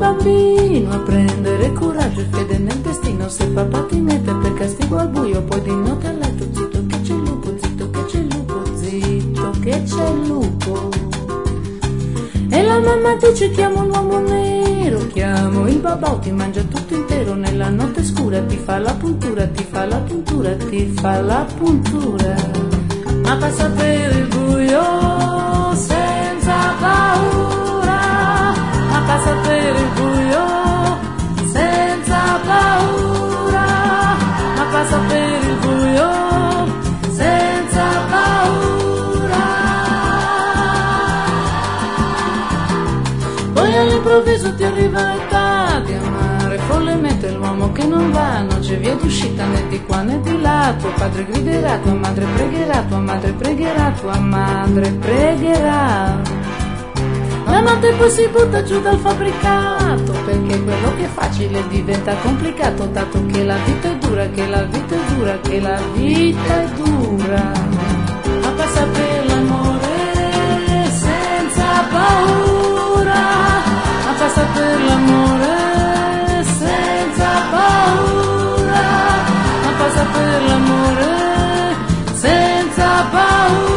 bambino a prendere coraggio e fede nel destino. Se papà ti mette per castigo al buio, poi di notte a letto, zitto che c'è il lupo, zitto che c'è il lupo, zitto che c'è il lupo. E la mamma dice chiamo un uomo nero, chiamo il babà, ti mangia tutto intero. Nella notte scura ti fa la puntura, ti fa la puntura, ti fa la puntura. Ma passa per il buio senza paura, ma passa per il buio senza paura, ma passa per il buio senza paura. Poi all'improvviso ti arriva l'età di amare follemente l'uomo che non va, non c'è via d'uscita né di qua né di là. Tuo padre griderà, tua madre pregherà, tua madre pregherà, tua madre pregherà. La notte poi si butta giù dal fabbricato, perché quello che è facile diventa complicato, dato che la vita è dura, che la vita è dura, che la vita è dura. Ma passa per l'amore senza paura, ma passa per l'amore senza paura, ma passa per l'amore senza paura.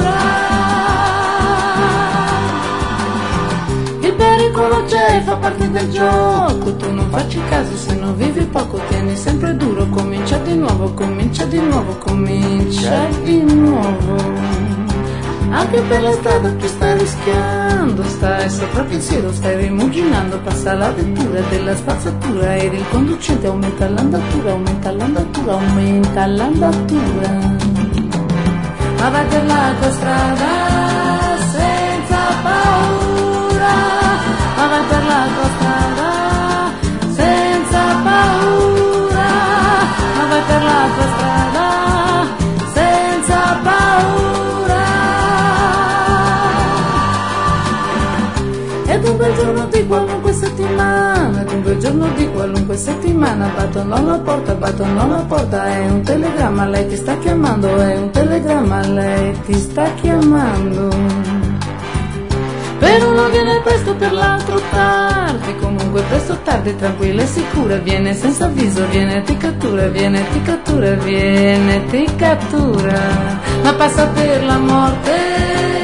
Il pericolo c'è, fa parte del gioco, tu non facci caso se non vivi poco, tieni sempre duro, comincia di nuovo, comincia di nuovo, comincia di nuovo. Anche per la strada tu stai rischiando, stai sopra pensiero, stai rimuginando, passa la vettura della spazzatura, eri il conducente, aumenta l'andatura, aumenta l'andatura, aumenta l'andatura. Ma vai per la tua strada senza paura, ma vai per la tua strada senza paura, ma vai per la tua strada senza paura. Ed un bel giorno di qualunque settimana, ed un bel giorno di qualunque settimana, battono alla porta, è un telegramma, lei ti sta chiamando, è un telegramma, lei ti sta chiamando. Per uno viene presto, per l'altro tardi, comunque presto o tardi, tranquilla e sicura, viene senza avviso, viene ti cattura, viene ti cattura, viene ti cattura. Ma passa per la morte